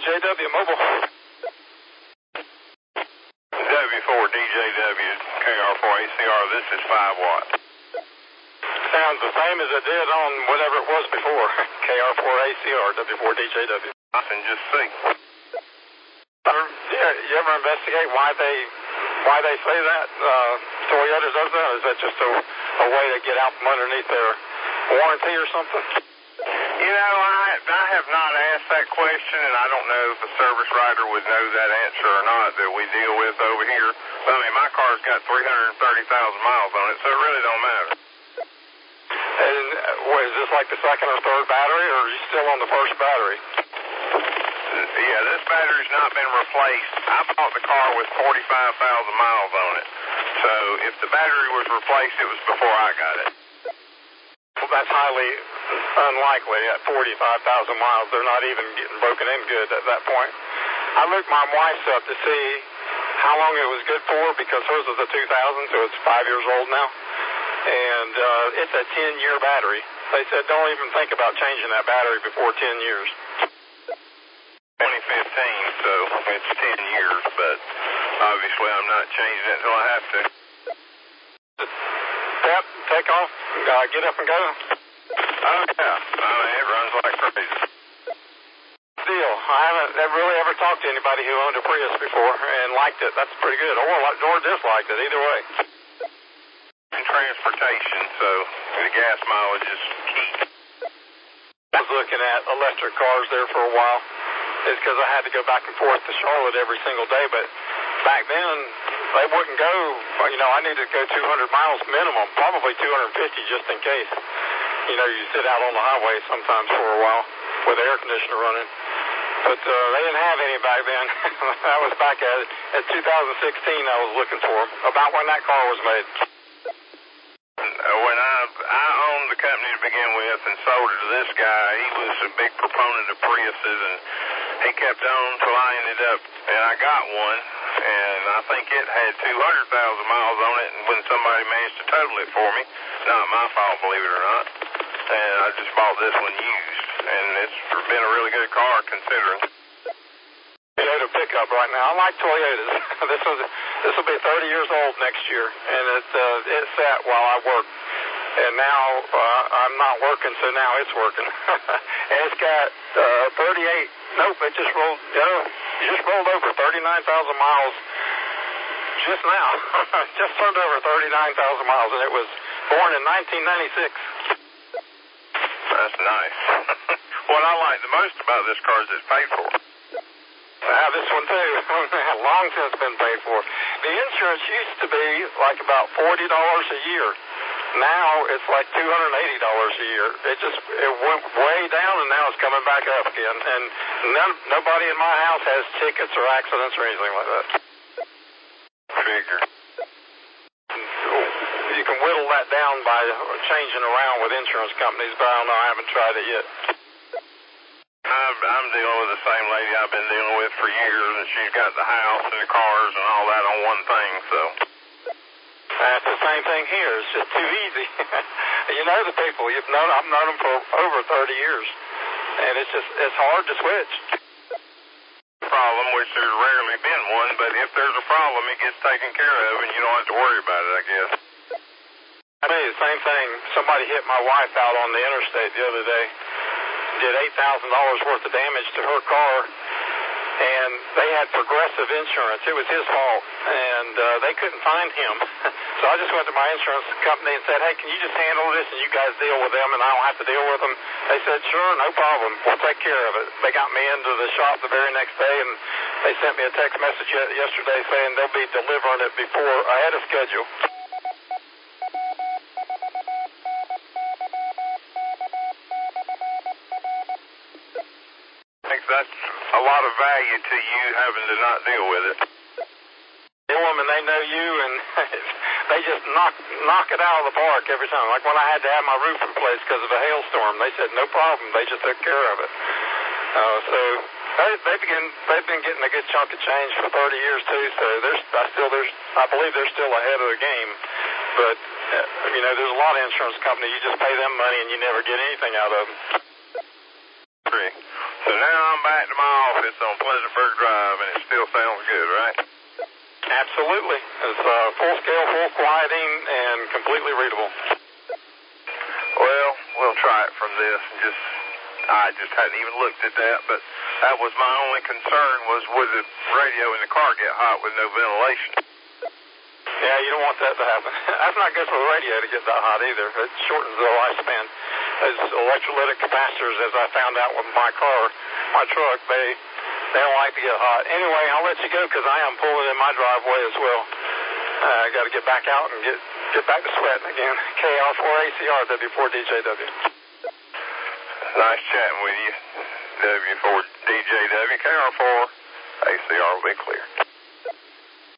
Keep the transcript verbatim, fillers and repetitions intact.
W Mobile. W four D J W, K R four A C R, this is five watt. Sounds the same as it did on whatever it was before, K R four A C R, W four D J W. I can just see. Yeah, you ever investigate why they why they say that? Uh, Toyota does that? Is that just a, a way to get out from underneath their warranty or something? You know, I, I have not asked that question, and I don't know if a service writer would know that answer or not that we deal with over here. But, I mean, my car's got three hundred thirty thousand miles on it, so it really don't matter. And what, is this like the second or third battery, or are you still on the first battery? Yeah, this battery's not been replaced. I bought the car with forty-five thousand miles on it. So if the battery was replaced, it was before I got it. Well, that's highly unlikely at forty-five thousand miles. They're not even getting broken in good at that point. I looked my wife's up to see how long it was good for because hers is a two thousand, so it's five years old now. And uh, it's a ten-year battery. They said don't even think about changing that battery before ten years. twenty fifteen, so it's ten years, but obviously I'm not changing it until I have to. Yep, take off, uh, get up and go. Oh, yeah. I mean, it runs like crazy. Deal. I haven't really ever talked to anybody who owned a Prius before and liked it. That's pretty good. Or, or disliked it, either way. In transportation, so the gas mileage is key. I was looking at electric cars there for a while. It's because I had to go back and forth to Charlotte every single day, but back then they wouldn't go, you know, I needed to go two hundred miles minimum, probably two hundred fifty just in case. You know, you sit out on the highway sometimes for a while with the air conditioner running. But uh, they didn't have any back then. That was back at, at two thousand sixteen I was looking for them, about when that car was made. When I, I owned the company to begin with and sold it to this guy, he was a big proponent of Priuses, and he kept on until I ended up, and I got one, and I think it had two hundred thousand miles on it, and when somebody managed to total it for me, not my fault, believe it or not, and I just bought this one used, and it's been a really good car considering. Toyota pickup right now. I like Toyotas. this was this will be thirty years old next year, and it uh, it sat while I worked, and now uh, I'm not working, so now it's working. And it's got uh, thirty-eight. Nope, it just rolled. Uh, it just rolled over thirty-nine thousand miles just now. Just turned over thirty-nine thousand miles, and it was born in nineteen ninety-six. That's nice. What I like the most about this car is it's paid for. Ah, this one too. Long since been paid for. The insurance used to be like about forty dollars a year. Now it's like two hundred eighty dollars a year. It just it went way down, and now it's coming back up again. And none, nobody in my house has tickets or accidents or anything like that. Figure. You can whittle that down by changing around with insurance companies, but I don't know. I haven't tried it yet. I'm, I'm dealing with the same lady I've been dealing with for years, and she's got the house and the cars and all that on one thing, so. That's the same thing here. It's just too easy. You know the people. You've known, I've known them for over thirty years, and it's just, it's hard to switch. Problem, which there's rarely been one, but if there's a problem, it gets taken care of, and you don't have to worry about it, I guess. I mean, the same thing. Somebody hit my wife out on the interstate the other day. Did eight thousand dollars worth of damage to her car, and they had Progressive insurance. It was his fault, and uh, they couldn't find him. So I just went to my insurance company and said, hey, can you just handle this, and you guys deal with them, and I don't have to deal with them? They said, sure, no problem. We'll take care of it. They got me into the shop the very next day, and they sent me a text message yesterday saying they'll be delivering it before ahead of schedule. That's a lot of value to you having to not deal with it. They woman, they know you, and they just knock knock it out of the park every time. Like when I had to have my roof replaced because of a hailstorm, they said no problem. They just took care of it. Uh, so they, they've been they've been getting a good chunk of change for thirty years too. So there's I still there's I believe they're still ahead of the game. But uh, you know, there's a lot of insurance companies. You just pay them money and you never get anything out of them. Agree. So now I'm back to my office on Pleasantburg Drive, and it still sounds good, right? Absolutely. It's uh, full scale, full quieting, and completely readable. Well, we'll try it from this and just, I just hadn't even looked at that, but that was my only concern was would the radio in the car get hot with no ventilation? Yeah, you don't want that to happen. That's not good for the radio to get that hot either. It shortens the lifespan. As electrolytic capacitors, as I found out with my car, my truck, they they don't like to get hot. Anyway, I'll let you go because I am pulling in my driveway as well. Uh, I got to get back out and get get back to sweating again. K R four A C R W four D J W. Nice chatting with you. W four D J W, K R four A C R will be clear.